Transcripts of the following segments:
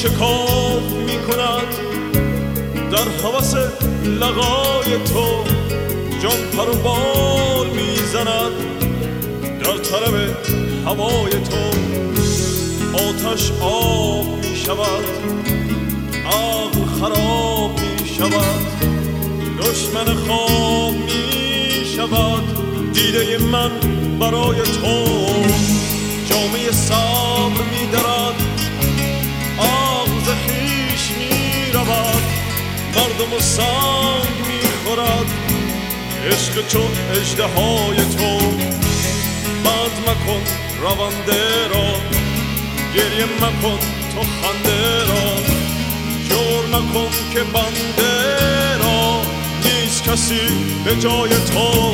شکاف می کند در هوس لقای تو، جان پر و بال می زند در طلب هوای تو. آتش آب می شود، عقل خراب می شود، دشمن خواب می شود دیده من برای تو. جامعه صبر می درد، عقل ز خویش می رود، مردم و سنگ می خورد عشق چو اژدهای تو. بند مکن رونده را، گریه مکن تو خنده را، جور نکن که بنده را نیست کسی به جای تو.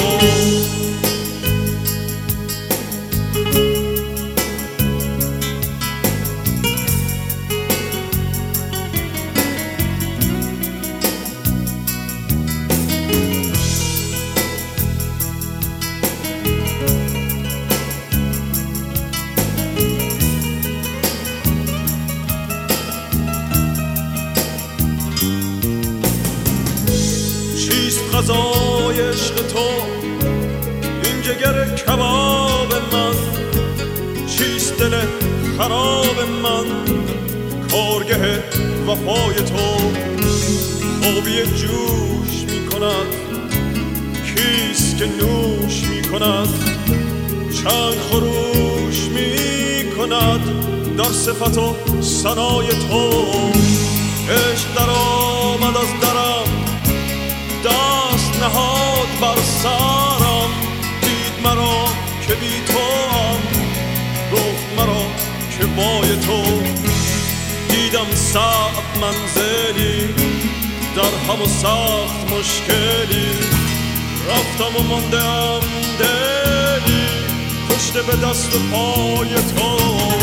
غذای عشق تو این جگر کباب من، چیست دل خراب من کارگه وفای تو. خوابی جوش می کند کیست که نوش می کند، چنگ خروش می کند در صفت و ثنای تو. عشق در آمد از درم، دست نهاد بر سرم، دید مرا که بی توام، گفت مرا که بای تو. دیدم صعب منزلی در هم و سخت مشکلی، رفتم و ماندم دلی کشته به دست و پای تو.